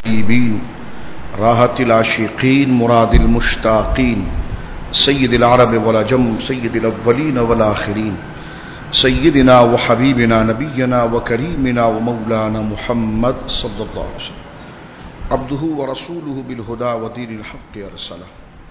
الحبيبين راحة العاشقين مراد المشتاقين سيد العرب والعجم سيد الأولين والآخرين سيدنا وحبيبنا نبينا وكريمنا ومولانا محمد صلى الله عليه وسلم عبده ورسوله بالهدى ودين الحق أرسله.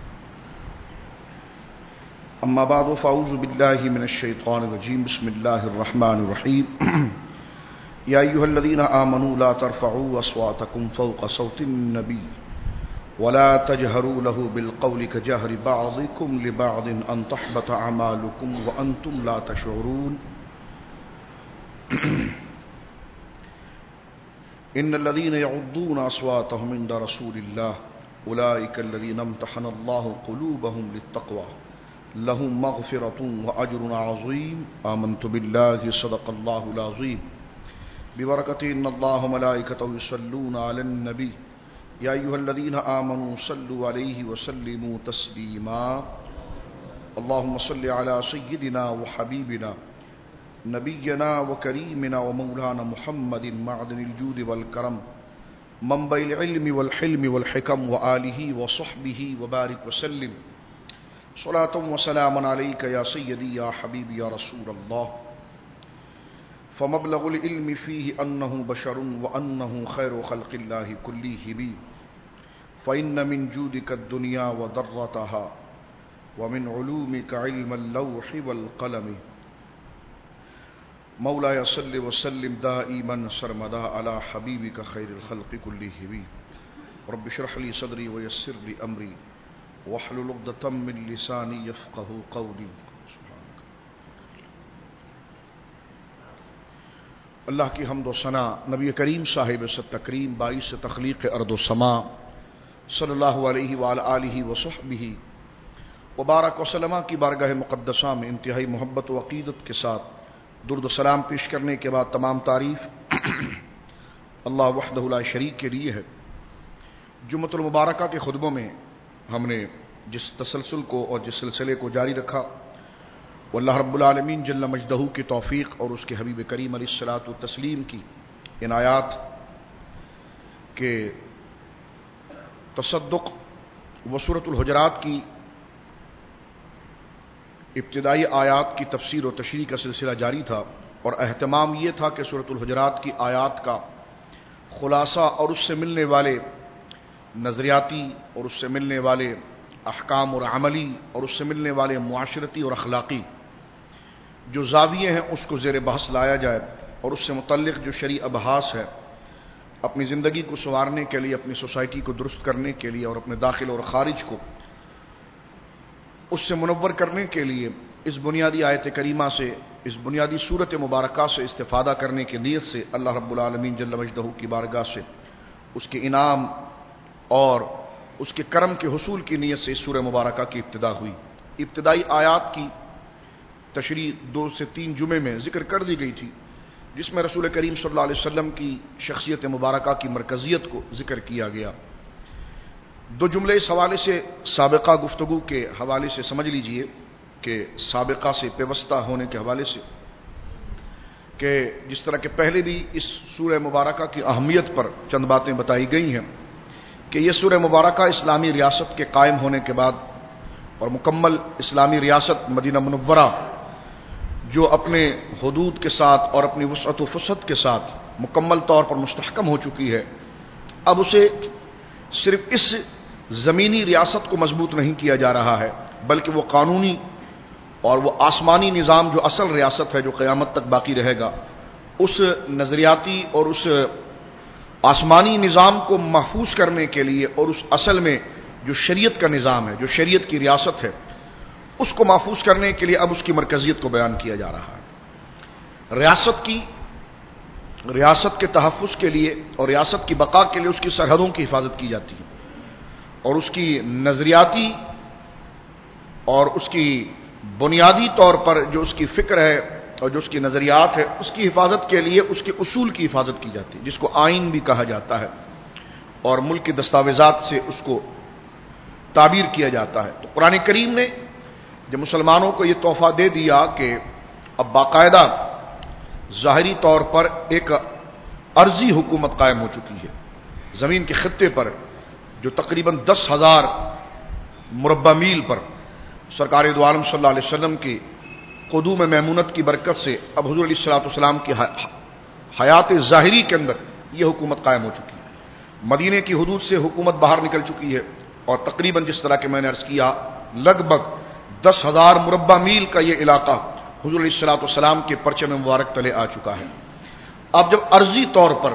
أما بعد فأعوذ بالله من الشيطان الرجيم. بسم الله الرحمن الرحيم. يا أيها الذين آمنوا لا ترفعوا أصواتكم فوق صوت النبي ولا تجهروا له بالقول كجهر بعضكم لبعض أن تحبط أعمالكم وأنتم لا تشعرون. إن الذين يغضون أصواتهم عند رسول الله أولئك الذين امتحن الله قلوبهم للتقوى لهم مغفرة وأجر عظيم. آمنت بالله صدق الله العظيم. ببركة إن الله ملائكته يصلون على النبي يا أيها الذين آمنوا صلوا عليه وسلموا تسليما. اللهم صل على سيدنا وحبيبنا نبينا وكريمنا ومولانا محمد معدن الجود والكرم منبع العلم والحلم والحكم وآله وصحبه وبارك وسلم صلاة وسلاما عليك يا سيدي يا حبيبي يا رسول الله. فمبلغ العلم فيه أنه بشر وأنه خير خلق الله كلهم. فإن من جودك الدنيا وضرتها ومن علومك علم اللوح والقلم. مولاي صل وسلم دائما سرمدا على حبيبك خير الخلق كلهم. رب اشرح لي صدري ويسر لي أمري واحلل عقدة من لساني يفقه قولي. اللہ کی حمد و ثنا نبی کریم صاحب ست تکریم باعث تخلیق ارض و سما صلی اللہ علیہ وآلہ آلہ وصحبہ وبارک وسلم کی بارگاہ مقدسہ میں انتہائی محبت و عقیدت کے ساتھ درود و سلام پیش کرنے کے بعد تمام تعریف اللہ وحدہ لا شریک کے لیے ہے. جمعۃ المبارکہ کے خطبوں میں ہم نے جس تسلسل کو اور جس سلسلے کو جاری رکھا وہ اللہ رب العالمین جل مجدہ کی توفیق اور اس کے حبیب کریم علیہ الصلاۃ والتسلیم کی عنایات کے تصدق و سورۃ الحجرات کی ابتدائی آیات کی تفسیر و تشریح کا سلسلہ جاری تھا، اور اہتمام یہ تھا کہ سورۃ الحجرات کی آیات کا خلاصہ اور اس سے ملنے والے نظریاتی اور اس سے ملنے والے احکام اور عملی اور اس سے ملنے والے معاشرتی اور اخلاقی جو زاویے ہیں اس کو زیر بحث لایا جائے، اور اس سے متعلق جو شرعی ابحاث ہے اپنی زندگی کو سنوارنے کے لیے، اپنی سوسائٹی کو درست کرنے کے لیے اور اپنے داخل اور خارج کو اس سے منور کرنے کے لیے اس بنیادی آیت کریمہ سے، اس بنیادی صورت مبارکہ سے استفادہ کرنے کی نیت سے اللہ رب العالمین جل مجدہ کی بارگاہ سے اس کے انعام اور اس کے کرم کے حصول کی نیت سے اس سورہ مبارکہ کی ابتدا ہوئی. ابتدائی آیات کی تشریح 2 سے 3 جمعے میں ذکر کر دی گئی تھی، جس میں رسول کریم صلی اللہ علیہ وسلم کی شخصیت مبارکہ کی مرکزیت کو ذکر کیا گیا. 2 جملے اس حوالے سے سابقہ گفتگو کے حوالے سے سمجھ لیجئے کہ سابقہ سے پیوستہ ہونے کے حوالے سے کہ جس طرح کہ پہلے بھی اس سورہ مبارکہ کی اہمیت پر چند باتیں بتائی گئی ہیں کہ یہ سورہ مبارکہ اسلامی ریاست کے قائم ہونے کے بعد اور مکمل اسلامی ریاست مدینہ منورہ جو اپنے حدود کے ساتھ اور اپنی وسعت و فسعت کے ساتھ مکمل طور پر مستحکم ہو چکی ہے، اب اسے صرف اس زمینی ریاست کو مضبوط نہیں کیا جا رہا ہے، بلکہ وہ قانونی اور وہ آسمانی نظام جو اصل ریاست ہے جو قیامت تک باقی رہے گا، اس نظریاتی اور اس آسمانی نظام کو محفوظ کرنے کے لیے اور اس اصل میں جو شریعت کا نظام ہے، جو شریعت کی ریاست ہے، اس کو محفوظ کرنے کے لیے اب اس کی مرکزیت کو بیان کیا جا رہا ہے. ریاست کے تحفظ کے لیے اور ریاست کی بقا کے لیے اس کی سرحدوں کی حفاظت کی جاتی ہے، اور اس کی نظریاتی اور اس کی بنیادی طور پر جو اس کی فکر ہے اور جو اس کی نظریات ہے، اس کی حفاظت کے لیے اس کے اصول کی حفاظت کی جاتی ہے، جس کو آئین بھی کہا جاتا ہے، اور ملک کے دستاویزات سے اس کو تعبیر کیا جاتا ہے. تو قرآن کریم نے جب مسلمانوں کو یہ تحفہ دے دیا کہ اب باقاعدہ ظاہری طور پر ایک عرضی حکومت قائم ہو چکی ہے، زمین کے خطے پر جو تقریباً 10,000 مربع میل پر سرکار دو عالم صلی اللہ علیہ وسلم کی قدوم میمونت کی برکت سے اب حضور علیہ الصلوۃ والسلام کی حیات ظاہری کے اندر یہ حکومت قائم ہو چکی ہے. مدینے کی حدود سے حکومت باہر نکل چکی ہے اور تقریباً جس طرح کہ میں نے عرض کیا لگ بھگ 10,000 مربع میل کا یہ علاقہ حضور علیہ الصلوۃ والسلام کے پرچم مبارک تلے آ چکا ہے. اب جب عرضی طور پر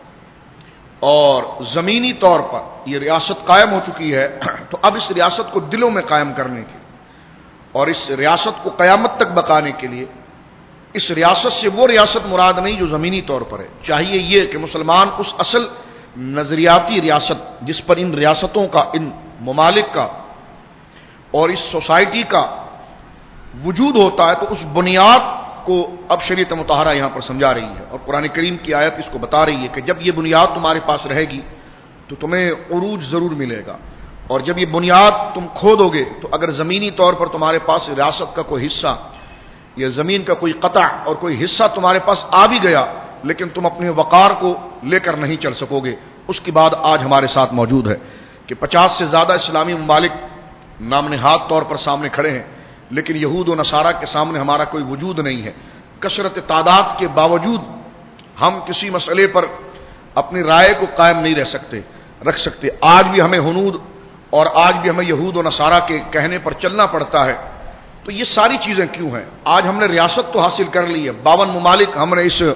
اور زمینی طور پر یہ ریاست قائم ہو چکی ہے تو اب اس ریاست کو دلوں میں قائم کرنے کے اور اس ریاست کو قیامت تک بقانے کے لیے اس ریاست سے وہ ریاست مراد نہیں جو زمینی طور پر ہے. چاہیے یہ کہ مسلمان اس اصل نظریاتی ریاست جس پر ان ریاستوں کا ان ممالک کا اور اس سوسائٹی کا وجود ہوتا ہے تو اس بنیاد کو اب شریعت مطہرہ یہاں پر سمجھا رہی ہے اور قرآن کریم کی آیت اس کو بتا رہی ہے کہ جب یہ بنیاد تمہارے پاس رہے گی تو تمہیں عروج ضرور ملے گا اور جب یہ بنیاد تم کھو دو گے تو اگر زمینی طور پر تمہارے پاس ریاست کا کوئی حصہ یا زمین کا کوئی قطع اور کوئی حصہ تمہارے پاس آ بھی گیا لیکن تم اپنے وقار کو لے کر نہیں چل سکو گے. اس کی بات آج ہمارے ساتھ موجود ہے کہ 50 سے زیادہ اسلامی ممالک نام نہاد طور پر سامنے کھڑے ہیں لیکن یہود و نصارہ کے سامنے ہمارا کوئی وجود نہیں ہے. کثرت تعداد کے باوجود ہم کسی مسئلے پر اپنی رائے کو قائم نہیں رکھ سکتے. آج بھی ہمیں ہنود اور آج بھی ہمیں یہود و نصارہ کے کہنے پر چلنا پڑتا ہے. تو یہ ساری چیزیں کیوں ہیں؟ آج ہم نے ریاست تو حاصل کر لی ہے. 52 ممالک ہم نے اس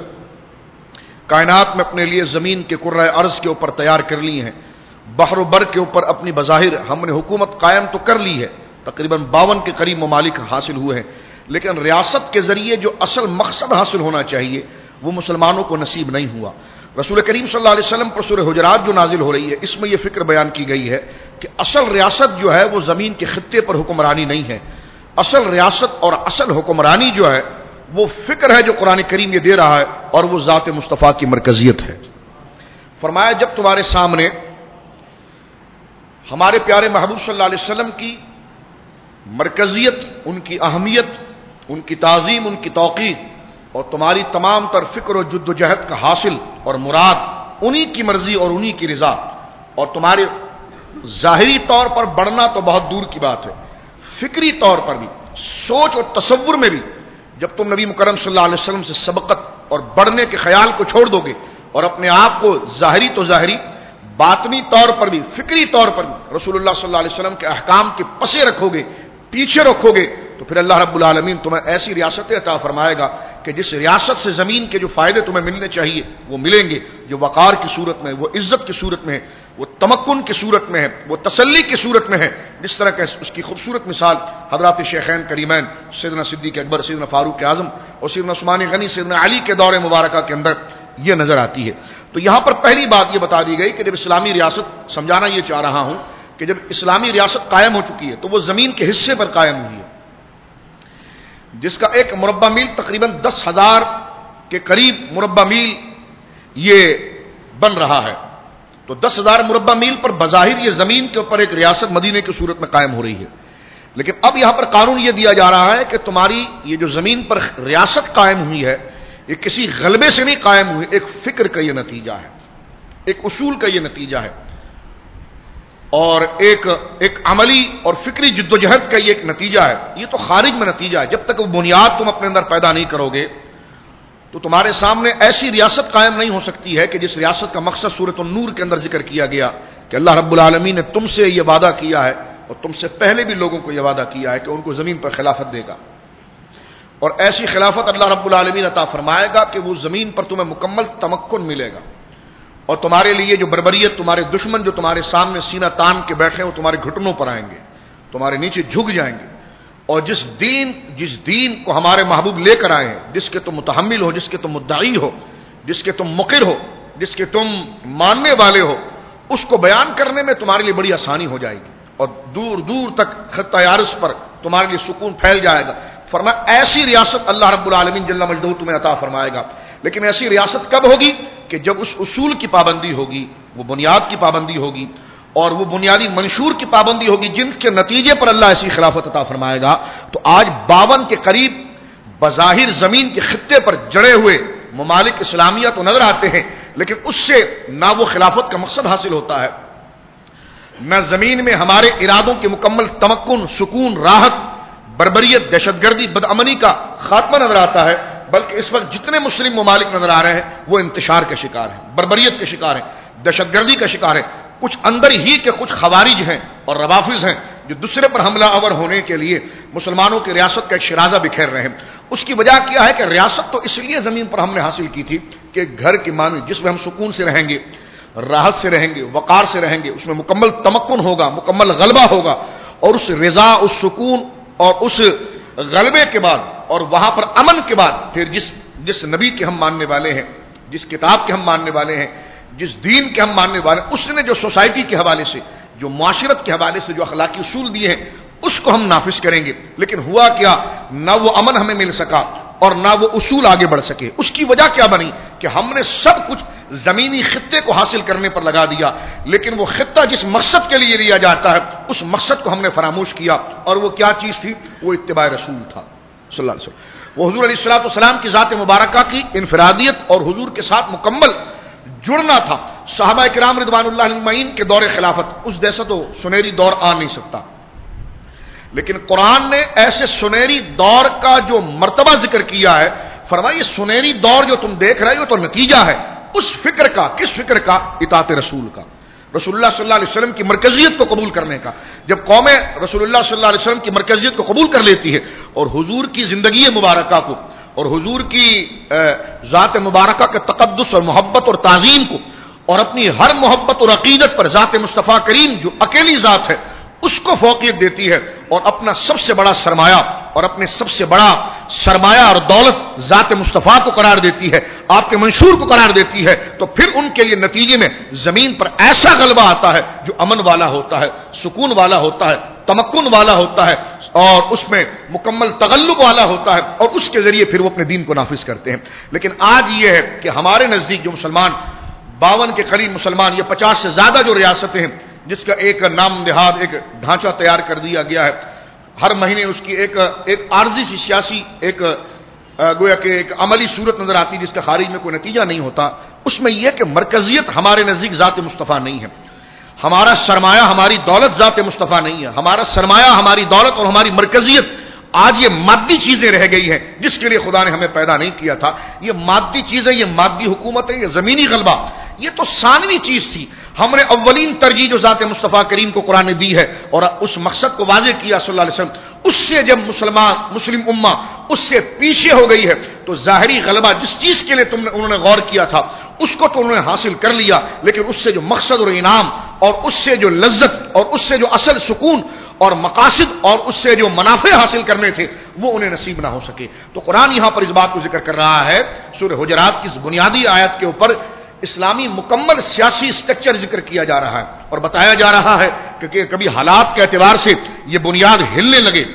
کائنات میں اپنے لیے زمین کے کرۂ ارض کے اوپر تیار کر لی ہیں. بحر و بر کے اوپر اپنی بظاہر ہم نے حکومت قائم تو کر لی ہے. تقریباً 52 کے قریب ممالک حاصل ہوئے ہیں لیکن ریاست کے ذریعے جو اصل مقصد حاصل ہونا چاہیے وہ مسلمانوں کو نصیب نہیں ہوا. رسول کریم صلی اللہ علیہ وسلم پر سورہ حجرات جو نازل ہو رہی ہے اس میں یہ فکر بیان کی گئی ہے کہ اصل ریاست جو ہے وہ زمین کے خطے پر حکمرانی نہیں ہے. اصل ریاست اور اصل حکمرانی جو ہے وہ فکر ہے جو قرآن کریم یہ دے رہا ہے اور وہ ذات مصطفیٰ کی مرکزیت ہے. فرمایا جب تمہارے سامنے ہمارے پیارے محبوب صلی اللہ علیہ وسلم کی مرکزیت، ان کی اہمیت، ان کی تعظیم، ان کی توقیر اور تمہاری تمام تر فکر و جد و جہد کا حاصل اور مراد انہی کی مرضی اور انہی کی رضا اور تمہارے ظاہری طور پر بڑھنا تو بہت دور کی بات ہے، فکری طور پر بھی سوچ اور تصور میں بھی جب تم نبی مکرم صلی اللہ علیہ وسلم سے سبقت اور بڑھنے کے خیال کو چھوڑ دو گے اور اپنے آپ کو ظاہری تو ظاہری باطنی طور پر بھی فکری طور پر بھی رسول اللہ صلی اللہ علیہ وسلم کے احکام کے پسے رکھو گے، پیچھے رکھو گے تو پھر اللہ رب العالمین تمہیں ایسی ریاستیں عطا فرمائے گا کہ جس ریاست سے زمین کے جو فائدے تمہیں ملنے چاہیے وہ ملیں گے، جو وقار کی صورت میں، وہ عزت کی صورت میں ہے، وہ تمکن کی صورت میں ہے، وہ تسلی کی صورت میں ہے. جس طرح کہ اس کی خوبصورت مثال حضرات شیخین کریمین سیدنا صدیق اکبر، سیدنا فاروق اعظم اور سیدنا عثمان غنی، سیدنا علی کے دور مبارکہ کے اندر یہ نظر آتی ہے. تو یہاں پر پہلی بات یہ بتا دی گئی کہ جب اسلامی ریاست، سمجھانا یہ چاہ رہا ہوں کہ جب اسلامی ریاست قائم ہو چکی ہے تو وہ زمین کے حصے پر قائم ہوئی ہے جس کا ایک مربع میل تقریباً 10,000 کے قریب مربع میل یہ بن رہا ہے. تو 10,000 مربع میل پر بظاہر یہ زمین کے اوپر ایک ریاست مدینے کی صورت میں قائم ہو رہی ہے لیکن اب یہاں پر قانون یہ دیا جا رہا ہے کہ تمہاری یہ جو زمین پر ریاست قائم ہوئی ہے یہ کسی غلبے سے نہیں قائم ہوئی، ایک فکر کا یہ نتیجہ ہے، ایک اصول کا یہ نتیجہ ہے اور ایک عملی اور فکری جد و جہد کا یہ ایک نتیجہ ہے. یہ تو خارج میں نتیجہ ہے. جب تک وہ بنیاد تم اپنے اندر پیدا نہیں کرو گے تو تمہارے سامنے ایسی ریاست قائم نہیں ہو سکتی ہے کہ جس ریاست کا مقصد سورۃ النور کے اندر ذکر کیا گیا کہ اللہ رب العالمین نے تم سے یہ وعدہ کیا ہے اور تم سے پہلے بھی لوگوں کو یہ وعدہ کیا ہے کہ ان کو زمین پر خلافت دے گا اور ایسی خلافت اللہ رب العالمین عطا فرمائے گا کہ وہ زمین پر تمہیں مکمل تمکن ملے گا اور تمہارے لیے جو بربریت، تمہارے دشمن جو تمہارے سامنے سینہ تان کے بیٹھے ہیں وہ تمہارے گھٹنوں پر آئیں گے، تمہارے نیچے جھک جائیں گے. اور جس دین کو ہمارے محبوب لے کر آئے ہیں، جس کے تم متحمل ہو، جس کے تم مدعی ہو، جس کے تم مقر ہو، جس کے تم ماننے والے ہو، اس کو بیان کرنے میں تمہارے لیے بڑی آسانی ہو جائے گی اور دور دور تک خطہ عرض پر تمہارے لیے سکون پھیل جائے گا. فرمایا ایسی ریاست اللہ رب العالمین جل مجدہ تمہیں عطا فرمائے گا. لیکن ایسی ریاست کب ہوگی کہ جب اس اصول کی پابندی ہوگی، وہ بنیاد کی پابندی ہوگی اور وہ بنیادی منشور کی پابندی ہوگی جن کے نتیجے پر اللہ ایسی خلافت عطا فرمائے گا. تو آج 52 کے قریب بظاہر زمین کے خطے پر جڑے ہوئے ممالک اسلامیہ تو نظر آتے ہیں لیکن اس سے نہ وہ خلافت کا مقصد حاصل ہوتا ہے، نہ زمین میں ہمارے ارادوں کے مکمل تمکن، سکون، راحت، بربریت، دہشت گردی، بدامنی کا خاتمہ نظر آتا ہے، بلکہ اس وقت جتنے مسلم ممالک نظر آ رہے ہیں وہ انتشار کے شکار ہیں، بربریت کے شکار ہیں، دہشت گردی کا شکار ہیں۔ کچھ اندر ہی کے کچھ خوارج ہیں اور روافظ ہیں جو دوسرے پر حملہ آور ہونے کے لیے مسلمانوں کی ریاست کا ایک شرازہ بکھیر رہے ہیں۔ اس کی وجہ کیا ہے کہ ریاست تو اس لیے زمین پر ہم نے حاصل کی تھی کہ گھر کی مانند جس میں ہم سکون سے رہیں گے، راحت سے رہیں گے، وقار سے رہیں گے، اس میں مکمل تمکن ہوگا، مکمل غلبہ ہوگا، اور اس رضا، اس سکون اور اس غلبے کے بعد اور وہاں پر امن کے بعد پھر جس نبی کے ہم ماننے والے ہیں، جس کتاب کے ہم ماننے والے ہیں، جس دین کے ہم ماننے والے ہیں، اس نے جو سوسائٹی کے حوالے سے، جو معاشرت کے حوالے سے جو اخلاقی اصول دیے ہیں اس کو ہم نافذ کریں گے۔ لیکن ہوا کیا، نہ وہ امن ہمیں مل سکا اور نہ وہ اصول آگے بڑھ سکے۔ اس کی وجہ کیا بنی کہ ہم نے سب کچھ زمینی خطے کو حاصل کرنے پر لگا دیا، لیکن وہ خطہ جس مقصد کے لیے لیا جاتا ہے اس مقصد کو ہم نے فراموش کیا، اور وہ کیا چیز تھی؟ وہ اتباع رسول تھا صلی اللہ علیہ وسلم۔ وہ حضور علیہ الصلوۃ والسلام کی ذات مبارکہ کی انفرادیت اور حضور کے ساتھ مکمل جڑنا تھا۔ صحابہ کرام رضوان اللہ علیہم اجمعین کے دور خلافت اس جیسا تو سنہری دور آ نہیں سکتا، لیکن قرآن نے ایسے سنہری دور کا جو مرتبہ ذکر کیا ہے، فرمایا یہ سنہری دور جو تم دیکھ رہے ہو تو نتیجہ ہے اس فکر کا۔ کس فکر کا؟ اطاعت رسول کا، رسول اللہ صلی اللہ علیہ وسلم کی مرکزیت کو قبول کرنے کا۔ جب قومیں رسول اللہ صلی اللہ علیہ وسلم کی مرکزیت کو قبول کر لیتی ہے اور حضور کی زندگی مبارکہ کو اور حضور کی ذات مبارکہ کے تقدس اور محبت اور تعظیم کو اور اپنی ہر محبت اور عقیدت پر ذات مصطفیٰ کریم جو اکیلی ذات ہے اس کو فوقیت دیتی ہے، اور اپنا سب سے بڑا سرمایہ اور اپنے سب سے بڑا سرمایہ اور دولت ذات مصطفیٰ کو قرار دیتی ہے، آپ کے منشور کو قرار دیتی ہے، تو پھر ان کے لیے نتیجے میں زمین پر ایسا غلبہ آتا ہے جو امن والا ہوتا ہے، سکون والا ہوتا ہے، تمکن والا ہوتا ہے، اور اس میں مکمل تغلب والا ہوتا ہے، اور اس کے ذریعے پھر وہ اپنے دین کو نافذ کرتے ہیں۔ لیکن آج یہ ہے کہ ہمارے نزدیک جو مسلمان 52 کے قریب مسلمان، یہ 50 سے زیادہ جو ریاستیں ہیں جس کا ایک نام نہاد ایک ڈھانچہ تیار کر دیا گیا ہے، ہر مہینے اس کی ایک عارضی سی سیاسی گویا کہ ایک عملی صورت نظر آتی جس کا خارج میں کوئی نتیجہ نہیں ہوتا۔ اس میں یہ کہ مرکزیت ہمارے نزدیک ذات مصطفیٰ نہیں ہے، ہمارا سرمایہ ہماری دولت ذات مصطفیٰ نہیں ہے، ہمارا سرمایہ ہماری دولت اور ہماری مرکزیت آج یہ مادی چیزیں رہ گئی ہیں جس کے لیے خدا نے ہمیں پیدا نہیں کیا تھا۔ یہ مادی چیزیں، یہ مادی حکومت ہے، یہ زمینی غلبہ، یہ تو ثانوی چیز تھی۔ ہم نے اولین ترجیح جو ذات مصطفیٰ کریم کو قرآن نے دی ہے اور اس مقصد کو واضح کیا صلی اللہ علیہ وسلم، اس سے جب مسلم امہ اس سے پیچھے ہو گئی ہے تو ظاہری غلبہ جس چیز کے لیے انہوں نے غور کیا تھا اس کو تو انہوں نے حاصل کر لیا، لیکن اس سے جو مقصد اور انعام اور اس سے جو لذت اور اس سے جو اصل سکون اور مقاصد اور اس سے جو منافع حاصل کرنے تھے وہ انہیں نصیب نہ ہو سکے۔ تو قرآن یہاں پر اس بات کو ذکر کر رہا ہے، سورہ حجرات کی اس بنیادی آیت کے اوپر اسلامی مکمل سیاسی اسٹرکچر ذکر کیا جا رہا ہے اور بتایا جا رہا ہے کہ کبھی حالات کے اعتبار سے یہ بنیاد ہلنے لگے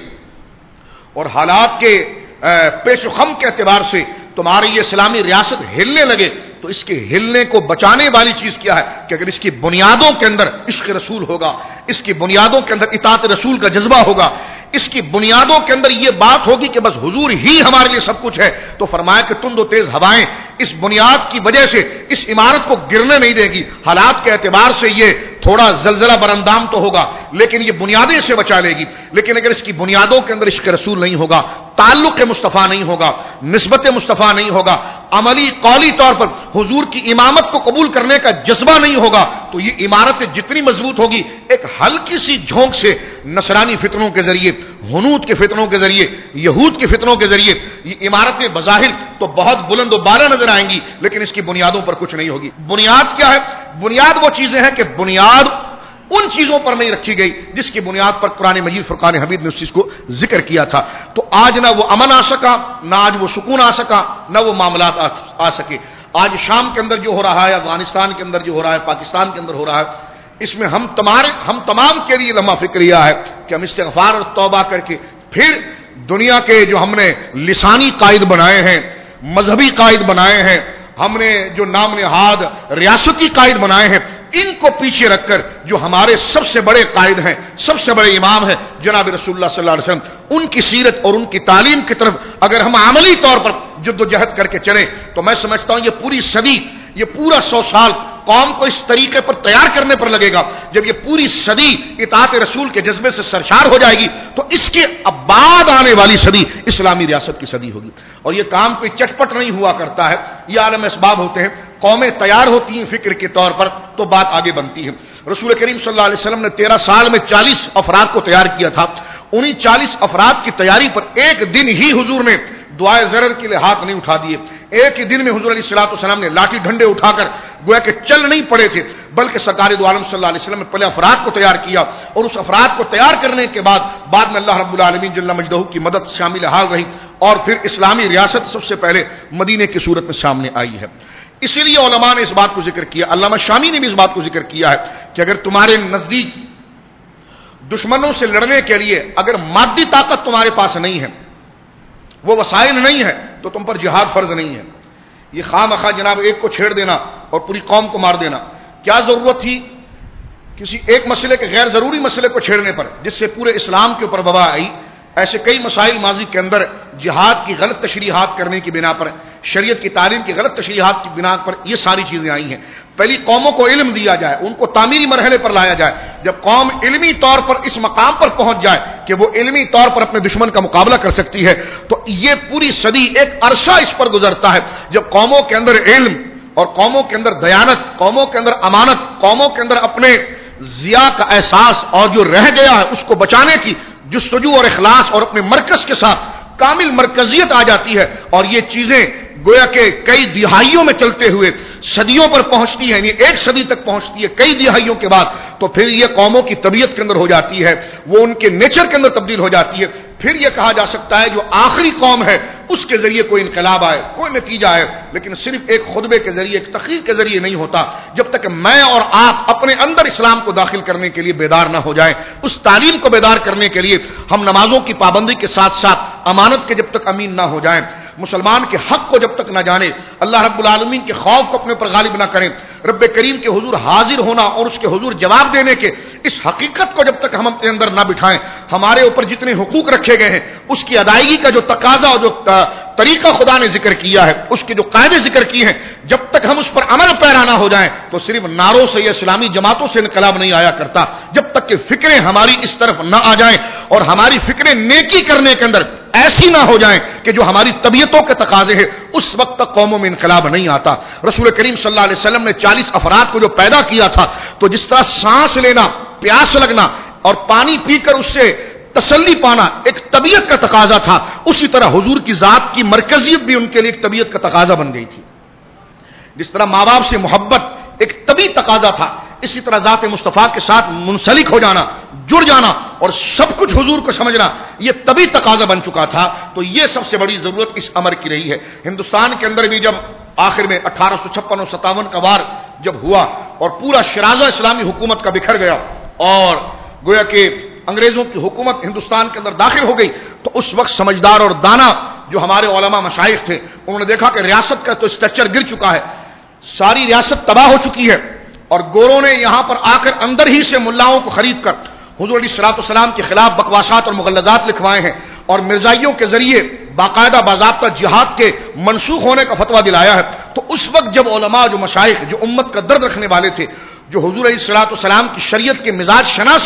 اور حالات کے پیش و خم کے اعتبار سے تمہاری یہ اسلامی ریاست ہلنے لگے تو اس کے ہلنے کو بچانے والی چیز کیا ہے کہ اگر اس کی بنیادوں کے اندر عشق رسول ہوگا، اس کی بنیادوں کے اندر اطاعت رسول کا جذبہ ہوگا، اس کی بنیادوں کے اندر یہ بات ہوگی کہ بس حضور ہی ہمارے لیے سب کچھ ہے، تو فرمایا کہ تند و تیز ہوائیں اس بنیاد کی وجہ سے اس عمارت کو گرنے نہیں دے گی۔ حالات کے اعتبار سے یہ تھوڑا زلزلہ براندام تو ہوگا لیکن یہ بنیادیں سے بچا لے گی، لیکن اگر اس کی بنیادوں کے اندر عشق رسول نہیں ہوگا، تعلق مصطفیٰ نہیں ہوگا، نسبت مصطفیٰ نہیں ہوگا، عملی قولی طور پر حضور کی امامت کو قبول کرنے کا جذبہ نہیں ہوگا، تو یہ عمارت جتنی مضبوط ہوگی ایک ہلکی سی جھونک سے نصرانی فتنوں کے ذریعے، ہنود کے فتنوں کے ذریعے، یہود کے فتنوں کے ذریعے یہ عمارتیں بظاہر تو بہت بلند و بالا نظر آئیں گی لیکن اس کی بنیادوں پر کچھ نہیں ہوگی۔ بنیاد کیا ہے؟ بنیاد وہ چیزیں ہیں کہ بنیاد ان چیزوں پر نہیں رکھی گئی جس کی بنیاد پر قرآن مجید فرقان حمید نے اس چیز کو ذکر کیا تھا، تو آج نہ وہ امن آ سکا، نہ آج وہ سکون آ سکا، نہ وہ معاملات آ سکے۔ آج شام کے اندر جو ہو رہا ہے، افغانستان کے اندر جو ہو رہا ہے، پاکستان کے اندر ہو رہا ہے، اس میں ہم تمام کے لیے لمحہ فکریہ ہے کہ ہم استغفار اور توبہ کر کے پھر دنیا کے جو ہم نے لسانی قائد بنائے ہیں، مذہبی قائد بنائے ہیں، ہم نے جو نام نہاد ریاستی قائد بنائے ہیں، ان کو پیچھے رکھ کر جو ہمارے سب سے بڑے قائد ہیں، سب سے بڑے امام ہیں جناب رسول اللہ صلی اللہ علیہ وسلم، ان کی سیرت اور ان کی تعلیم کی طرف اگر ہم عملی طور پر جد و جہد کر کے چلیں تو میں سمجھتا ہوں یہ پوری صدی، یہ پورا 100 سال قوم کو اس طریقے پر تیار کرنے پر لگے گا. جب یہ پوری صدی اطاعت رسول کے جذبے سے سرشار ہو جائے گی تو اس کے بعد آنے والی صدی اسلامی ریاست کی صدی ہوگی. اور یہ کام کوئی چٹپٹ نہیں ہوا کرتا ہے، یہ عالم اسباب ہوتے ہیں. قومیں تیار ہوتی ہیں فکر کے طور پر تو بات آگے بنتی ہے. رسول کریم صلی اللہ علیہ وسلم نے 13 سال میں 40 افراد کو تیار کیا تھا. انہی 40 افراد کی تیاری پر ایک دن ہی حضور نے دعائے ضرر کے لیے ہاتھ نہیں اٹھا دیے. ایک ہی دن میں حضور علیہ الصلوۃ والسلام نے لاٹھی ڈنڈے اٹھا کر گویا کہ چل نہیں پڑے تھے، بلکہ سرکار دو عالم صلی اللہ علیہ وسلم نے پہلے افراد کو تیار کیا، اور اس افراد کو تیار کرنے کے بعد میں اللہ رب العالمین جل مجدہ کی مدد شامل حال رہی، اور پھر اسلامی ریاست سب سے پہلے مدینے کی صورت میں سامنے آئی ہے. اسی لیے علماء نے اس بات کو ذکر کیا، علامہ شامی نے بھی اس بات کو ذکر کیا ہے کہ اگر تمہارے نزدیک دشمنوں سے لڑنے کے لیے اگر مادی طاقت تمہارے پاس نہیں ہے، وہ وسائل نہیں ہے، تو تم پر جہاد فرض نہیں ہے. یہ خواہ مخواہ جناب ایک کو چھیڑ دینا اور پوری قوم کو مار دینا، کیا ضرورت تھی کسی ایک مسئلے کے غیر ضروری مسئلے کو چھیڑنے پر جس سے پورے اسلام کے اوپر وبا آئی؟ ایسے کئی مسائل ماضی کے اندر جہاد کی غلط تشریحات کرنے کی بنا پر، شریعت کی تعلیم کی غلط تشریحات کی بنا پر یہ ساری چیزیں آئی ہیں. پہلی قوموں کو علم دیا جائے، ان کو تعمیری مرحلے پر لایا جائے. جب قوم علمی طور پر اس مقام پر پہنچ جائے کہ وہ علمی طور پر اپنے دشمن کا مقابلہ کر سکتی ہے، تو یہ پوری صدی ایک عرصہ اس پر گزرتا ہے جب قوموں کے اندر علم اور قوموں کے اندر دیانت، قوموں کے اندر امانت، قوموں کے اندر اپنے ضیاء کا احساس اور جو رہ گیا ہے اس کو بچانے کی جستجو اور اخلاص اور اپنے مرکز کے ساتھ کامل مرکزیت آ جاتی ہے. اور یہ چیزیں گویا کہ کئی دہائیوں میں چلتے ہوئے صدیوں پر پہنچتی ہے، یعنی ایک صدی تک پہنچتی ہے کئی دہائیوں کے بعد، تو پھر یہ قوموں کی طبیعت کے اندر ہو جاتی ہے، وہ ان کے نیچر کے اندر تبدیل ہو جاتی ہے. پھر یہ کہا جا سکتا ہے جو آخری قوم ہے اس کے ذریعے کوئی انقلاب آئے، کوئی نتیجہ آئے، لیکن صرف ایک خطبے کے ذریعے، ایک تقریر کے ذریعے نہیں ہوتا. جب تک میں اور آپ اپنے اندر اسلام کو داخل کرنے کے لیے بیدار نہ ہو جائیں، اس تعلیم کو بیدار کرنے کے لیے ہم نمازوں کی پابندی کے ساتھ ساتھ امانت کے جب تک امین نہ ہو جائیں، مسلمان کے حق کو جب تک نہ جانے، اللہ رب العالمین کے خوف کو اپنے پر غالب نہ کریں، رب کریم کے حضور حاضر ہونا اور اس کے حضور جواب دینے کے اس حقیقت کو جب تک ہم اپنے اندر نہ بٹھائیں، ہمارے اوپر جتنے حقوق رکھے گئے ہیں اس کی ادائیگی کا جو تقاضا اور جو طریقہ خدا نے ذکر کیا ہے، اس کے جو قاعدے ذکر کیے ہیں، جب تک ہم اس پر عمل پیرا نہ ہو جائیں تو صرف نعروں سے یا اسلامی جماعتوں سے انقلاب نہیں آیا کرتا. جب تک کہ فکریں ہماری اس طرف نہ آ جائیں اور ہماری فکریں نیکی کرنے کے اندر ایسی نہ ہو جائیں کہ جو ہماری طبیعتوں کے تقاضے ہیں، اس وقت تک قوموں میں انقلاب نہیں آتا. رسول کریم صلی اللہ علیہ وسلم نے 40 افراد کو جو پیدا کیا تھا، تو جس طرح سانس لینا، پیاس لگنا اور پانی پی کر اس سے تسلی پانا ایک طبیعت کا تقاضا تھا، اسی طرح حضور کی ذات کی مرکزیت بھی ان کے لیے ایک طبیعت کا تقاضا بن گئی تھی. جس طرح ماں باپ سے محبت ایک طبیعی تقاضا تھا، اسی طرح ذات مصطفیٰ کے ساتھ منسلک ہو جانا، جڑ جانا اور سب کچھ حضور کو سمجھنا یہ طبیعی تقاضا بن چکا تھا. تو یہ سب سے بڑی ضرورت اس امر کی رہی ہے. ہندوستان کے اندر بھی جب آخر میں 1856 اور 57 کا وار جب ہوا اور پورا شرازہ اسلامی حکومت کا بکھر گیا اور گویا کہ انگریزوں کی حکومت ہندوستان کے اندر داخل ہو گئی، تو اس وقت سمجھدار اور دانا جو ہمارے علماء مشائخ تھے، انہوں نے دیکھا کہ ریاست کا تو اسٹرکچر گر چکا ہے، ساری ریاست تباہ ہو چکی ہے، اور گوروں نے یہاں پر آ کر اندر ہی سے ملاؤں کو خرید کر حضور علیہ الصلوۃ والسلام کے خلاف بکواسات اور مغلظات لکھوائے ہیں، اور مرزائیوں کے ذریعے باقاعدہ باضابطہ جہاد کے منسوخ ہونے کا فتویٰ دلایا ہے. تو اس وقت جب علماء، جو مشائخ، جو امت کا درد رکھنے والے تھے، جو حضور علیہ الصلوۃ والسلام کی شریعت کے مزاج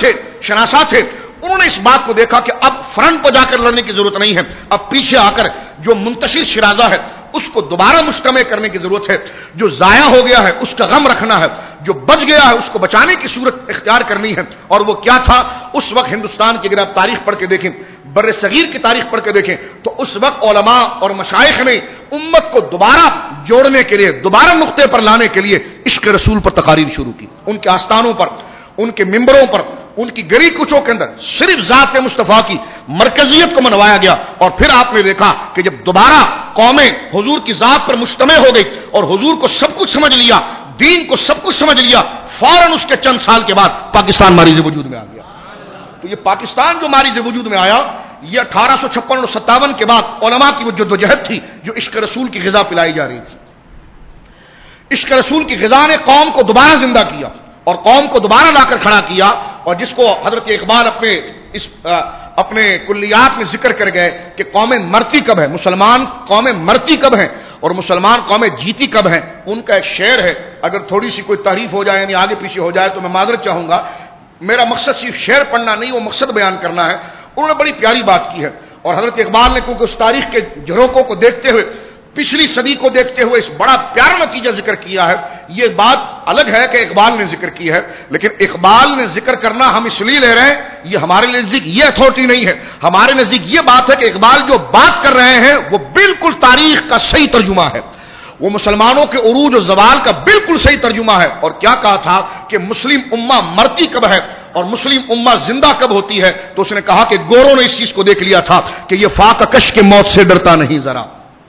شناسا تھے، انہوں نے اس بات کو دیکھا کہ اب فرنٹ پر جا کر لڑنے کی ضرورت نہیں ہے، اب پیچھے آ کر جو منتشر شرازہ ہے اس کو دوبارہ مجتمع کرنے کی ضرورت ہے، جو ضائع ہو گیا ہے اس کا غم رکھنا ہے، جو بچ گیا ہے اس کو بچانے کی صورت اختیار کرنی ہے. اور وہ کیا تھا اس وقت ہندوستان کی؟ اگر آپ تاریخ پڑھ کے دیکھیں، بر صغیر کی تاریخ پڑھ کے دیکھیں، تو اس وقت علماء اور مشائخ نے امت کو دوبارہ جوڑنے کے لیے، دوبارہ نقطے پر لانے کے لیے عشق رسول پر تقاریر شروع کی. ان کے آستانوں پر، ان کے ممبروں پر، ان کی گلی کوچوں کے اندر صرف ذات مصطفیٰ کی مرکزیت کو منوایا گیا. اور پھر آپ نے دیکھا کہ جب دوبارہ قومیں حضور کی ذات پر مجتمع ہو گئی اور حضور کو سب کچھ سمجھ لیا، دین کو سب کچھ سمجھ لیا، فوراً اس کے چند سال کے بعد پاکستان ماریز وجود میں آ گیا. تو یہ پاکستان جو ماریز وجود میں آیا، یہ 1856 اور 57 کے بعد علماء کی وہ جدوجہد تھی جو عشق رسول کی غذا پلائی جا رہی تھی. عشق رسول کی غذا نے قوم کو دوبارہ زندہ کیا اور قوم کو دوبارہ لا کر کھڑا کیا. اور جس کو حضرت اقبال اپنے کلیات میں ذکر کر گئے کہ قومیں مرتی کب ہے، مسلمان قومیں مرتی کب ہیں، اور مسلمان قومیں جیتی کب ہیں؟ ان کا ایک شعر ہے، اگر تھوڑی سی کوئی تعریف ہو جائے یعنی آگے پیچھے ہو جائے تو میں معذرت چاہوں گا، میرا مقصد صرف شعر پڑھنا نہیں، وہ مقصد بیان کرنا ہے۔ انہوں نے بڑی پیاری بات کی ہے، اور حضرت اقبال نے کیونکہ اس تاریخ کے جھروکوں کو دیکھتے ہوئے، پچھلی صدی کو دیکھتے ہوئے اس بڑا پیارا نتیجہ ذکر کیا ہے۔ یہ بات الگ ہے کہ اقبال نے ذکر کی ہے، لیکن اقبال نے ذکر کرنا ہم اس لیے لے رہے ہیں، یہ ہمارے نزدیک یہ اتھارٹی نہیں ہے، ہمارے نزدیک یہ بات ہے کہ اقبال جو بات کر رہے ہیں وہ بالکل تاریخ کا صحیح ترجمہ ہے، وہ مسلمانوں کے عروج و زوال کا بالکل صحیح ترجمہ ہے۔ اور کیا کہا تھا کہ مسلم امہ مرتی کب ہے اور مسلم امہ زندہ کب ہوتی ہے؟ تو اس نے کہا کہ گوروں نے اس چیز کو دیکھ لیا تھا کہ یہ فاقہ کش کے موت سے ڈرتا نہیں ذرا،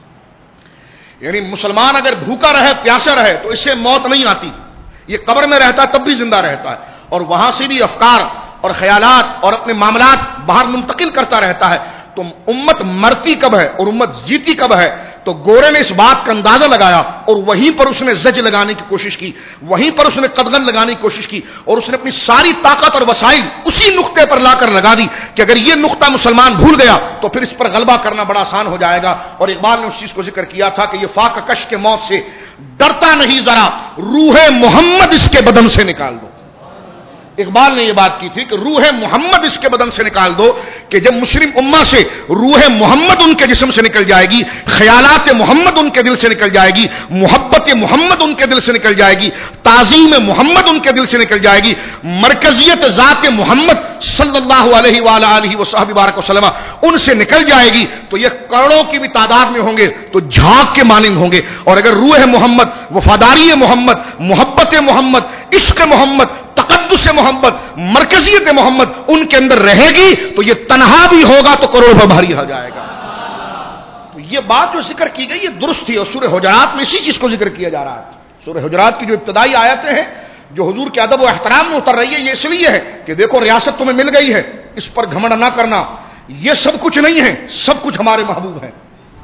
یعنی مسلمان اگر بھوکا رہے پیاسا رہے تو اس سے موت نہیں آتی، یہ قبر میں رہتا ہے تب بھی زندہ رہتا ہے، اور وہاں سے بھی افکار اور خیالات اور اپنے معاملات باہر منتقل کرتا رہتا ہے۔ تو امت مرتی کب ہے اور امت جیتی کب ہے؟ تو گورے نے اس بات کا اندازہ لگایا اور وہیں پر اس نے زج لگانے کی کوشش کی، وہیں پر اس نے قدغن لگانے کی کوشش کی، اور اس نے اپنی ساری طاقت اور وسائل اسی نقطے پر لا کر لگا دی کہ اگر یہ نقطہ مسلمان بھول گیا تو پھر اس پر غلبہ کرنا بڑا آسان ہو جائے گا۔ اور اقبال نے اس چیز کو ذکر کیا تھا کہ یہ فاقہ کش کے موت سے ڈرتا نہیں ذرا، روح محمد اس کے بدن سے نکال دو۔ اقبال نے یہ بات کی تھی کہ روح محمد اس کے بدن سے نکال دو، کہ جب مسلم امہ سے روح محمد ان کے جسم سے نکل جائے گی، خیالات محمد ان کے دل سے نکل جائے گی، محبت محمد ان کے دل سے نکل جائے گی، تعظیم محمد ان کے دل سے نکل جائے گی، مرکزیت ذات محمد صلی اللہ علیہ وآلہ وصحبہ بارک وسلم ان سے نکل جائے گی، تو یہ کروڑوں کی بھی تعداد میں ہوں گے تو جھاگ کے مانند ہوں گے۔ اور اگر روح محمد، وفاداری محمد، محبت محمد، عشق محمد، تقدس محمد، مرکزیت محمد ان کے اندر رہے گی تو یہ تنہا بھی ہوگا تو کروڑ پر بھاری ہو جائے گا۔ تو یہ بات جو ذکر کی گئی یہ درست تھی، اور سورہ حجرات میں اسی چیز کو ذکر کیا جا رہا ہے۔ سورہ حجرات کی جو ابتدائی آیتیں ہیں جو حضور کے ادب و احترام میں اتر رہی ہے، یہ اس لیے ہے کہ دیکھو ریاست تمہیں مل گئی ہے، اس پر گھمنڈ نہ کرنا، یہ سب کچھ نہیں ہے، سب کچھ ہمارے محبوب ہیں۔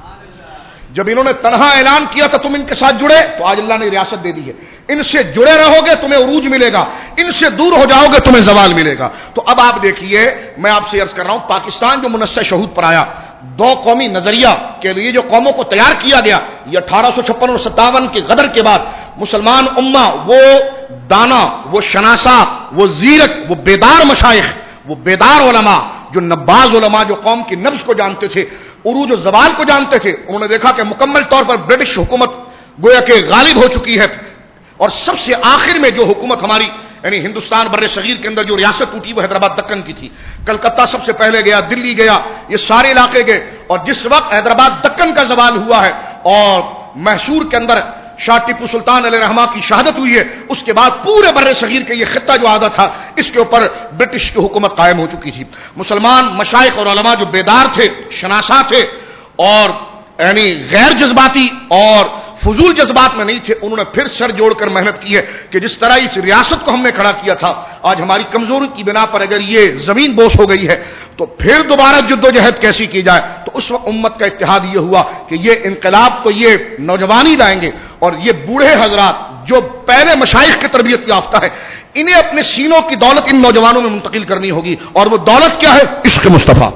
جب انہوں نے تنہا اعلان کیا تھا تم ان کے ساتھ جڑے، تو آج اللہ نے ریاست دے دی ہے۔ ان سے جڑے رہو گے تمہیں عروج ملے گا، ان سے دور ہو جاؤ گے تمہیں زوال ملے گا۔ تو اب آپ دیکھیے، میں آپ سے عرض کر رہا ہوں، پاکستان جو منصع شہود پر آیا، دو قومی نظریہ کے لیے جو قوموں کو تیار کیا گیا، یہ 1856 اور 57 کے غدر کے بعد مسلمان امہ، وہ دانا، وہ شناسا، وہ زیرک، وہ بیدار مشائخ، وہ بیدار علماء، جو نباز علماء جو قوم کی نبض کو جانتے تھے، عروج و زوال کو جانتے تھے، انہوں نے دیکھا کہ مکمل طور پر برٹش حکومت گویا کہ غالب ہو چکی ہے، اور سب سے آخر میں جو حکومت ہماری یعنی ہندوستان بر صغیر کے اندر جو ریاست ٹوٹی وہ حیدرآباد دکن کی تھی۔ کلکتہ سب سے پہلے گیا، دلی گیا، یہ سارے علاقے گئے، اور جس وقت حیدرآباد دکن کا زوال ہوا ہے اور میسور کے اندر شاہ ٹیپو سلطان علیہ رحمہ کی شہادت ہوئی ہے، اس کے بعد پورے بر صغیر کے یہ خطہ جو آدھا تھا اس کے اوپر برٹش کی حکومت قائم ہو چکی تھی۔ مسلمان مشائخ اور علماء جو بیدار تھے، شناسا تھے، اور یعنی غیر جذباتی اور فضول جذبات میں نہیں تھے، انہوں نے پھر سر جوڑ کر محنت کی ہے کہ جس طرح اس ریاست کو ہم نے کھڑا کیا تھا، آج ہماری کمزوری کی بنا پر اگر یہ زمین بوس ہو گئی ہے تو پھر دوبارہ جد و جہد کیسی کی جائے۔ تو اس وقت امت کا اتحاد یہ ہوا کہ یہ انقلاب تو یہ نوجوانی لائیں گے، اور یہ بوڑھے حضرات جو پہلے مشائخ کی تربیت یافتہ ہے، انہیں اپنے سینوں کی دولت ان نوجوانوں میں منتقل کرنی ہوگی، اور وہ دولت کیا ہے؟ عشق مصطفیٰ۔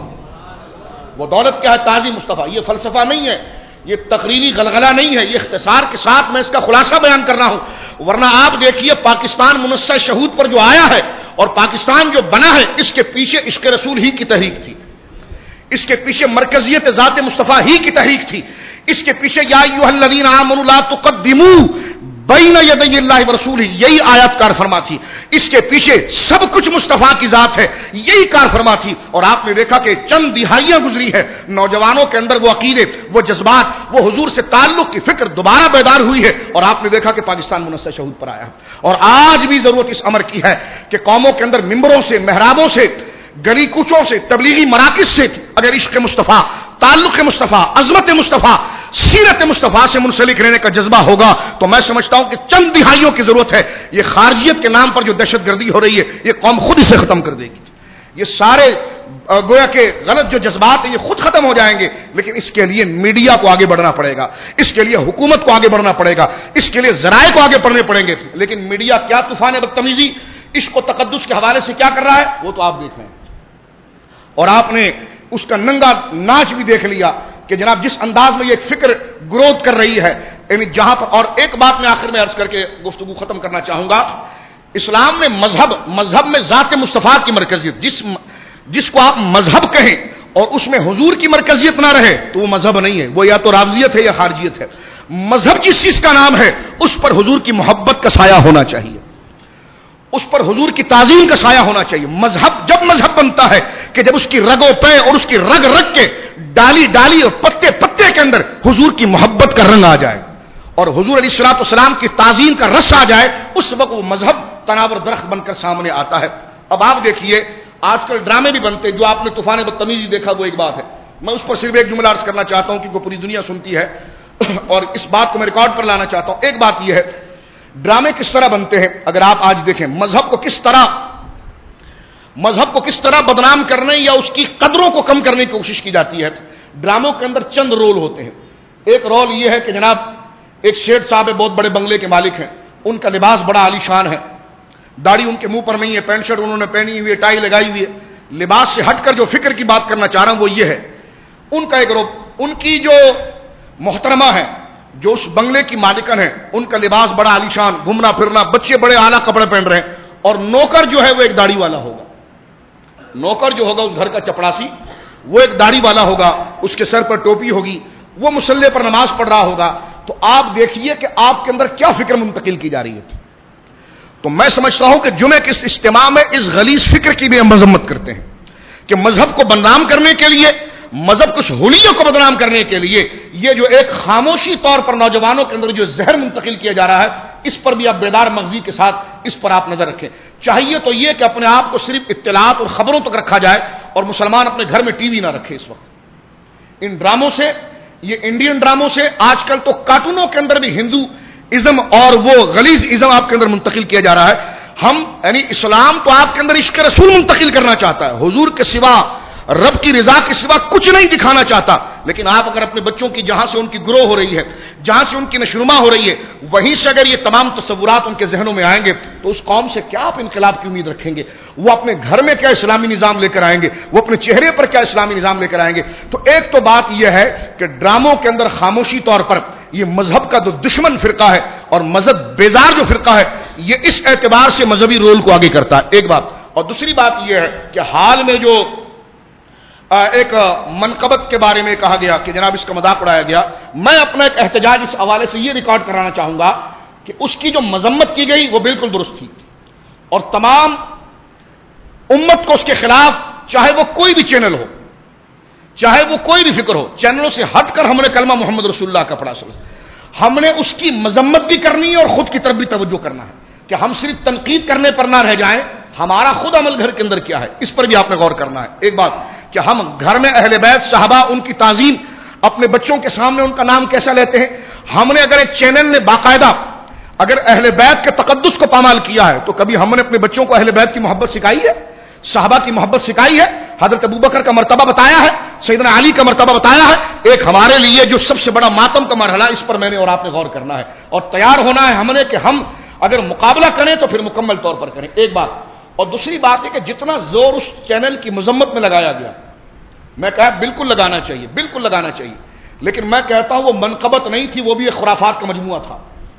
وہ دولت کیا ہے؟ تعظیم مصطفیٰ۔ یہ فلسفہ نہیں ہے، یہ تقریری غلغلہ نہیں ہے، یہ اختصار کے ساتھ میں اس کا خلاصہ بیان کر رہا ہوں، ورنہ آپ دیکھیے پاکستان منصع شہود پر جو آیا ہے اور پاکستان جو بنا ہے، اس کے پیچھے عشق رسول ہی کی تحریک تھی، اس کے پیچھے مرکزیت ذات مصطفیٰ ہی کی تحریک تھی، اس کے پیچھے یا ایھا الذین آمنوا لا تقدموا بین یدی اللہ ورسولہ، یہی آیت کار فرما تھی، اس کے پیچھے سب کچھ مصطفیٰ کی ذات ہے، یہی کار فرما تھی۔ اور آپ نے دیکھا کہ چند دہائیاں گزری ہے، نوجوانوں کے اندر وہ عقیدے، وہ جذبات، وہ حضور سے تعلق کی فکر دوبارہ بیدار ہوئی ہے، اور آپ نے دیکھا کہ پاکستان منصع شہود پر آیا۔ اور آج بھی ضرورت اس امر کی ہے کہ قوموں کے اندر ممبروں سے، محرابوں سے، گلی کوچوں سے، تبلیغی مراکز سے اگر عشق مصطفیٰ، تعلق مصطفیٰ، عظمت مصطفیٰ، سیرت مصطفیٰ سے منسلک رہنے کا جذبہ ہوگا تو میں سمجھتا ہوں کہ چند دہائیوں کی ضرورت ہے۔ یہ خارجیت کے نام پر جو دہشت گردی ہو رہی ہے یہ قوم خود اسے ختم کر دے گی، یہ سارے گویا کہ غلط جو جذبات ہیں یہ خود ختم ہو جائیں گے، لیکن اس کے لیے میڈیا کو آگے بڑھنا پڑے گا، اس کے لیے حکومت کو آگے بڑھنا پڑے گا، اس کے لیے ذرائع کو آگے بڑھنے پڑیں گے۔ لیکن میڈیا کیا طوفان بدتمیزی عشق و تقدس کے حوالے سے کیا کر رہا ہے وہ تو آپ دیکھ رہے ہیں، اور آپ نے اس کا ننگا ناچ بھی دیکھ لیا کہ جناب جس انداز میں یہ فکر گروتھ کر رہی ہے، یعنی جہاں پر، اور ایک بات میں آخر میں عرض کر کے گفتگو ختم کرنا چاہوں گا، اسلام میں مذہب میں ذات مصطفیٰ کی مرکزیت، جس کو آپ مذہب کہیں اور اس میں حضور کی مرکزیت نہ رہے تو وہ مذہب نہیں ہے، وہ یا تو رافضیت ہے یا خارجیت ہے۔ مذہب جس چیز کا نام ہے اس پر حضور کی محبت کا سایہ ہونا چاہیے، اس پر حضور کی تعظیم کا سایہ ہونا چاہیے۔ مذہب جب مذہب بنتا ہے کہ جب اس کی رگ و پے اور اس کی رگ کے ڈالی ڈالی اور پتے پتے کے اندر حضور کی محبت کا رنگ آ جائے اور حضور علیہ الصلوۃ والسلام کی تعظیم کا رس آ جائے، اس وقت وہ مذہب تناور درخت بن کر سامنے آتا ہے۔ اب آپ دیکھیے آج کل ڈرامے بھی بنتے، جو آپ نے طوفان بدتمیزی دیکھا وہ ایک بات ہے، میں اس پر صرف ایک جملہ عرض کرنا چاہتا ہوں کیونکہ پوری دنیا سنتی ہے اور اس بات کو میں ریکارڈ پر لانا چاہتا ہوں۔ ایک بات یہ ہے، ڈرامے کس طرح بنتے ہیں، اگر آپ آج دیکھیں مذہب کو کس طرح بدنام کرنے یا اس کی قدروں کو کم کرنے کی کوشش کی جاتی ہے۔ ڈراموں کے اندر چند رول ہوتے ہیں۔ ایک رول یہ ہے کہ جناب ایک شیخ صاحب بہت بڑے بنگلے کے مالک ہیں، ان کا لباس بڑا عالی شان ہے، داڑھی ان کے منہ پر نہیں ہے، پینٹ شرٹ انہوں نے پہنی ہوئی ہے، ٹائی لگائی ہوئی ہے۔ لباس سے ہٹ کر جو فکر کی بات کرنا چاہ رہا ہوں وہ یہ ہے، ان کا ایک گروپ، ان کی جو محترمہ ہے، جو اس بنگلے کی مالکن ہے، ان کا لباس بڑا عالی شان، گھومنا پھرنا، بچے بڑے اعلیٰ کپڑے پہن رہے ہیں، اور نوکر جو ہے وہ ایک داڑھی والا ہوگا۔ نوکر جو ہوگا اس گھر کا چپڑاسی، وہ ایک داڑھی والا ہوگا، اس کے سر پر ٹوپی ہوگی، وہ مصلے پر نماز پڑھ رہا ہوگا۔ تو آپ دیکھیے کہ آپ کے اندر کیا فکر منتقل کی جا رہی ہے۔ تو میں سمجھتا ہوں کہ جمعے کے اس اجتماع میں اس غلیظ فکر کی بھی ہم مذمت کرتے ہیں کہ مذہب کو بدنام کرنے کے لیے، مذہب کچھ حلیوں کو بدنام کرنے کے لیے یہ جو ایک خاموشی طور پر نوجوانوں کے اندر جو زہر منتقل کیا جا رہا ہے، اس پر بھی آپ بیدار مغزی کے ساتھ اس پر آپ نظر رکھیں۔ چاہیے تو یہ کہ اپنے آپ کو صرف اطلاعات اور خبروں تک رکھا جائے اور مسلمان اپنے گھر میں ٹی وی نہ رکھے۔ اس وقت ان ڈراموں سے، یہ انڈین ڈراموں سے، آج کل تو کارٹونوں کے اندر بھی ہندو ازم اور وہ غلیظ ازم آپ کے اندر منتقل کیا جا رہا ہے۔ ہم یعنی اسلام تو آپ کے اندر عشق رسول منتقل کرنا چاہتا ہے، حضور کے سوا، رب کی رضا کے سوا کچھ نہیں دکھانا چاہتا، لیکن آپ اگر اپنے بچوں کی جہاں سے ان کی گرو ہو رہی ہے، جہاں سے ان کی نشوونما ہو رہی ہے، وہیں سے اگر یہ تمام تصورات ان کے ذہنوں میں آئیں گے تو اس قوم سے کیا آپ انقلاب کی امید رکھیں گے؟ وہ اپنے گھر میں کیا اسلامی نظام لے کر آئیں گے؟ وہ اپنے چہرے پر کیا اسلامی نظام لے کر آئیں گے؟ تو ایک تو بات یہ ہے کہ ڈراموں کے اندر خاموشی طور پر یہ مذہب کا جو دشمن فرقہ ہے اور مذہب بیزار جو فرقہ ہے، یہ اس اعتبار سے مذہبی رول کو آگے کرتا ہے، ایک بات۔ اور دوسری بات یہ ہے کہ حال میں جو ایک منقبت کے بارے میں کہا گیا کہ جناب اس کا مذاق اڑایا گیا، میں اپنا ایک احتجاج اس حوالے سے یہ ریکارڈ کرانا چاہوں گا کہ اس کی جو مذمت کی گئی وہ بالکل درست تھی، اور تمام امت کو اس کے خلاف، چاہے وہ کوئی بھی چینل ہو، چاہے وہ کوئی بھی فکر ہو، چینلوں سے ہٹ کر ہم نے کلمہ محمد رسول اللہ کا پڑھا، ہم نے اس کی مذمت بھی کرنی ہے اور خود کی طرف بھی توجہ کرنا ہے کہ ہم صرف تنقید کرنے پر نہ رہ جائیں، ہمارا خود عمل گھر کے اندر کیا ہے اس پر بھی آپ نے غور کرنا ہے۔ ایک بات کہ ہم گھر میں اہل بیت صحابہ، ان کی تعظیم، اپنے بچوں کے سامنے ان کا نام کیسا لیتے ہیں۔ ہم نے اگر ایک چینل نے باقاعدہ اگر اہل بیت کے تقدس کو پامال کیا ہے تو کبھی ہم نے اپنے بچوں کو اہل بیت کی محبت سکھائی ہے، صحابہ کی محبت سکھائی ہے، حضرت ابوبکر کا مرتبہ بتایا ہے، سیدنا علی کا مرتبہ بتایا ہے۔ ایک ہمارے لیے جو سب سے بڑا ماتم کا مرحلہ، اس پر میں نے اور آپ نے غور کرنا ہے اور تیار ہونا ہے ہم نے کہ ہم اگر مقابلہ کریں تو پھر مکمل طور پر کریں، ایک بات۔ اور دوسری بات ہے کہ جتنا زور اس چینل کی مذمت میں لگایا گیا، میں کہا بالکل لگانا چاہیے، بالکل لگانا چاہیے، لیکن میں کہتا ہوں وہ منقبت نہیں تھی، وہ بھی ایک خرافات کا مجموعہ تھا۔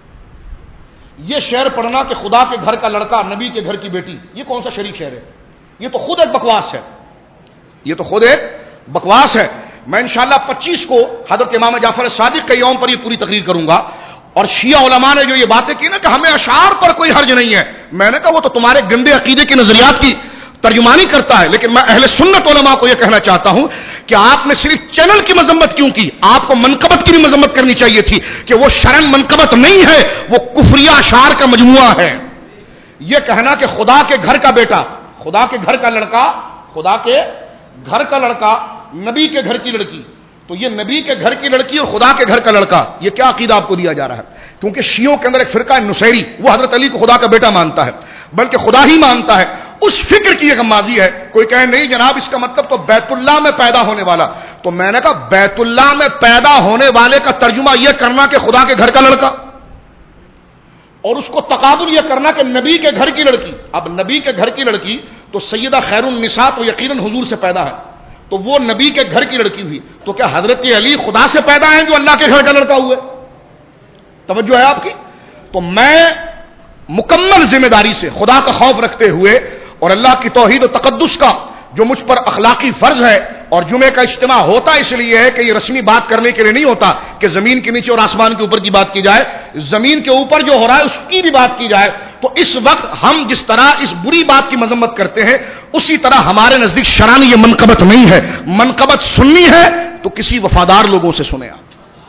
یہ شعر پڑھنا کہ خدا کے گھر کا لڑکا نبی کے گھر کی بیٹی، یہ کون سا شریف شعر ہے؟ یہ تو خود ایک بکواس ہے، یہ تو خود ایک بکواس ہے۔ میں انشاءاللہ 25 کو حضرت امام جعفر صادق کے یوم پر یہ پوری تقریر کروں گا، اور شیعہ علماء نے جو یہ باتیں کی نا کہ ہمیں اشعار پر کوئی حرج نہیں ہے، میں نے کہا وہ تو تمہارے گندے عقیدے کے نظریات کی ترجمانی کرتا ہے، لیکن میں اہل سنت علماء کو یہ کہنا چاہتا ہوں کہ آپ نے صرف چینل کی مذمت کیوں کی؟ آپ کو منقبت کی بھی مذمت کرنی چاہیے تھی کہ وہ شرن منقبت نہیں ہے، وہ کفریہ اشعار کا مجموعہ ہے۔ یہ کہنا کہ خدا کے گھر کا بیٹا، خدا کے گھر کا لڑکا، خدا کے گھر کا لڑکا، نبی کے گھر کی لڑکی، تو یہ نبی کے گھر کی لڑکی اور خدا کے گھر کا لڑکا، یہ کیا عقیدہ آپ کو دیا جا رہا ہے؟ کیونکہ شیعوں کے اندر ایک فرقہ نصیری، وہ حضرت علی کو خدا کا بیٹا مانتا ہے، بلکہ خدا ہی مانتا ہے، اس فکر کی ایک غمازی ہے۔ کوئی کہے نہیں جناب اس کا مطلب تو بیت اللہ میں پیدا ہونے والا، تو میں نے کہا بیت اللہ میں پیدا ہونے والے کا ترجمہ یہ کرنا کہ خدا کے گھر کا لڑکا، اور اس کو تقابل یہ کرنا کہ نبی کے گھر کی لڑکی۔ اب نبی کے گھر کی لڑکی تو سیدہ خیر النساء تو یقیناً حضور سے پیدا ہے، تو وہ نبی کے گھر کی لڑکی ہوئی، تو کیا حضرت علی خدا سے پیدا ہیں جو اللہ کے گھر کا لڑکا ہوئے؟ توجہ ہے آپ کی؟ تو میں مکمل ذمہ داری سے خدا کا خوف رکھتے ہوئے اور اللہ کی توحید و تقدس کا جو مجھ پر اخلاقی فرض ہے، اور جمعے کا اجتماع ہوتا اس لیے ہے کہ یہ رسمی بات کرنے کے لیے نہیں ہوتا کہ زمین کے نیچے اور آسمان کے اوپر کی بات کی جائے، زمین کے اوپر جو ہو رہا ہے اس کی بھی بات کی جائے، تو اس وقت ہم جس طرح اس بری بات کی مذمت کرتے ہیں اسی طرح ہمارے نزدیک شرعاً یہ منقبت نہیں ہے، منقبت سنی ہے تو کسی وفادار لوگوں سے سنے آپ۔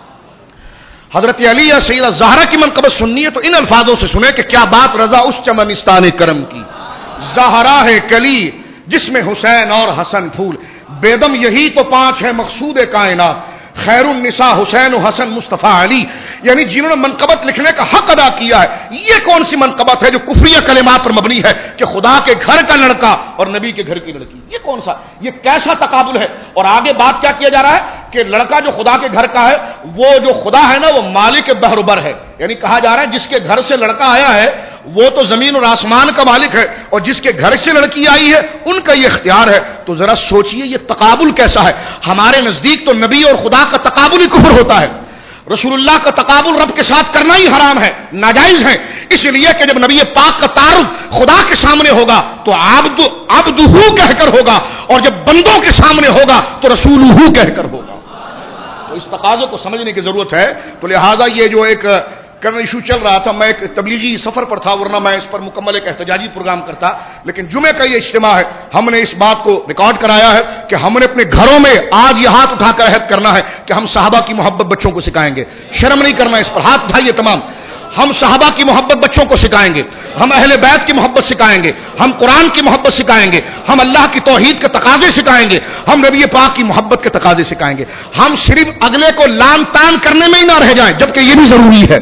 حضرت علی یا سیدہ زہرا کی منقبت سننی ہے تو ان الفاظوں سے سنے کہ کیا بات رضا اس چمنستان کرم کی، زہرا ہے کلی جس میں حسین اور حسن پھول، بیدم یہی تو پانچ ہے مقصود کائنات، خیر النساء حسین و حسن مصطفیٰ علی، یعنی جنہوں نے منقبت لکھنے کا حق ادا کیا ہے۔ یہ کون سی منقبت ہے جو کفریہ کلمات پر مبنی ہے کہ خدا کے گھر کا لڑکا اور نبی کے گھر کی لڑکی؟ یہ کون سا، یہ کیسا تقابل ہے؟ اور آگے بات کیا کیا جا رہا ہے کہ لڑکا جو خدا کے گھر کا ہے، وہ جو خدا ہے نا وہ مالک بحر بر ہے، یعنی کہا جا رہا ہے جس کے گھر سے لڑکا آیا ہے وہ تو زمین اور آسمان کا مالک ہے، اور جس کے گھر سے لڑکی آئی ہے ان کا یہ اختیار ہے۔ تو ذرا سوچئے یہ تقابل کیسا ہے؟ ہمارے نزدیک تو نبی اور خدا کا تقابل ہی کفر ہوتا ہے، رسول اللہ کا تقابل رب کے ساتھ کرنا ہی حرام ہے، ناجائز ہے، اس لیے کہ جب نبی پاک کا تعارف خدا کے سامنے ہوگا تو عبدہ کہہ کر ہوگا، اور جب بندوں کے سامنے ہوگا تو رسولہ کہہ کر ہوگا۔ تو اس تقاضے کو سمجھنے کی ضرورت ہے۔ تو لہذا یہ جو ایک کرنا ایشو چل رہا تھا، میں ایک تبلیغی سفر پر تھا، ورنہ میں اس پر مکمل ایک احتجاجی پروگرام کرتا، لیکن جمعے کا یہ اجتماع ہے، ہم نے اس بات کو ریکارڈ کرایا ہے کہ ہم نے اپنے گھروں میں آج یہ ہاتھ اٹھا کر عہد کرنا ہے کہ ہم صحابہ کی محبت بچوں کو سکھائیں گے، شرم نہیں کرنا اس پر، ہاتھ اٹھائیے تمام۔ ہم صحابہ کی محبت بچوں کو سکھائیں گے، ہم اہل بیت کی محبت سکھائیں گے، ہم قرآن کی محبت سکھائیں گے، ہم اللہ کی توحید کے تقاضے سکھائیں گے، ہم نبی پاک کی محبت کے تقاضے سکھائیں گے۔ ہم صرف اگلے کو لان تان کرنے میں ہی نہ رہ جائیں، جبکہ یہ بھی ضروری ہے،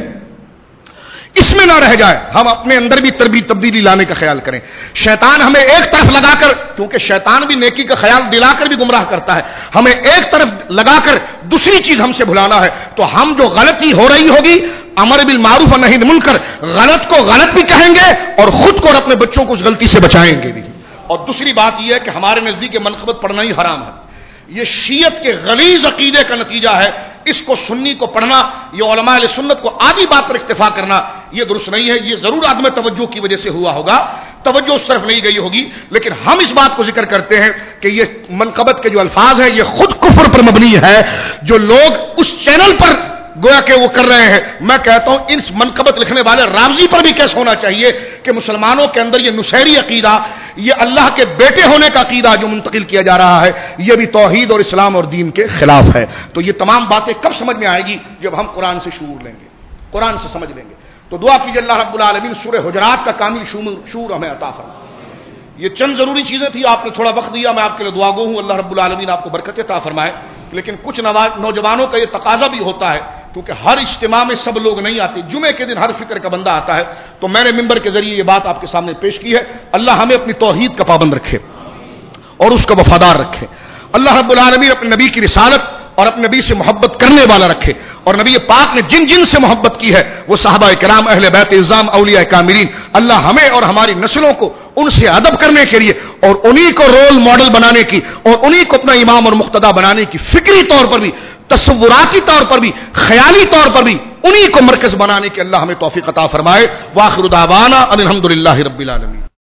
اس میں نہ رہ جائے، ہم اپنے اندر بھی تبدیلی لانے کا خیال کریں۔ شیطان ہمیں ایک طرف لگا کر، کیونکہ شیطان بھی نیکی کا خیال دلا کر بھی گمراہ کرتا ہے، ہمیں ایک طرف لگا کر دوسری چیز ہم سے بھلانا ہے، تو ہم جو غلطی ہو رہی ہوگی امر بالمعروف و نہی عن المنکر، غلط کو غلط بھی کہیں گے اور خود کو اور اپنے بچوں کو اس غلطی سے بچائیں گے بھی۔ اور دوسری بات یہ ہے کہ ہمارے نزدیک منقبت پڑھنا ہی حرام ہے، یہ شیعت کے غلیظ عقیدے کا نتیجہ ہے، اس کو سنی کو پڑھنا، یہ علماء اہل سنت کو آدھی بات پر اکتفا کرنا یہ درست نہیں ہے، یہ ضرور عدم توجہ کی وجہ سے ہوا ہوگا، توجہ اس طرف نہیں گئی ہوگی، لیکن ہم اس بات کو ذکر کرتے ہیں کہ یہ منقبت کے جو الفاظ ہیں یہ خود کفر پر مبنی ہے، جو لوگ اس چینل پر گویا کہ وہ کر رہے ہیں۔ میں کہتا ہوں ان منقبت لکھنے والے رامزی پر بھی کیس ہونا چاہیے کہ مسلمانوں کے اندر یہ نصیری عقیدہ، یہ اللہ کے بیٹے ہونے کا عقیدہ جو منتقل کیا جا رہا ہے، یہ بھی توحید اور اسلام اور دین کے خلاف ہے۔ تو یہ تمام باتیں کب سمجھ میں آئے گی؟ جب ہم قرآن سے شعور لیں گے، قرآن سے سمجھ لیں گے۔ تو دعا کیجیے اللہ رب العالمین سورہ حجرات کا کامل شعور ہمیں عطا فرمائے۔ یہ چند ضروری چیزیں تھیں، آپ نے تھوڑا وقت دیا، میں آپ کے لیے دعا گو ہوں، اللہ رب العالمین آپ کو برکت عطا فرمائے۔ لیکن کچھ نوجوانوں کا یہ تقاضا بھی ہوتا ہے، کیونکہ ہر اجتماع میں سب لوگ نہیں آتے، جمعے کے دن ہر فکر کا بندہ آتا ہے، تو میں نے ممبر کے ذریعے یہ بات آپ کے سامنے پیش کی ہے۔ اللہ ہمیں اپنی توحید کا پابند رکھے اور اس کا وفادار رکھے۔ اللہ رب العالمین اپنے نبی کی رسالت اور اپنے نبی سے محبت کرنے والا رکھے، اور نبی پاک نے جن جن سے محبت کی ہے وہ صحابہ کرام، اہل بیت اعظام، اولیاء کاملین، اللہ ہمیں اور ہماری نسلوں کو ان سے ادب کرنے کے لیے اور انہی کو رول ماڈل بنانے کی اور انہی کو اپنا امام اور مقتدی بنانے کی فکری طور پر بھی، تصوراتی طور پر بھی، خیالی طور پر بھی انہی کو مرکز بنانے کے اللہ ہمیں توفیق عطا فرمائے۔ وآخر دعوانا ان الحمدللہ رب العالمین۔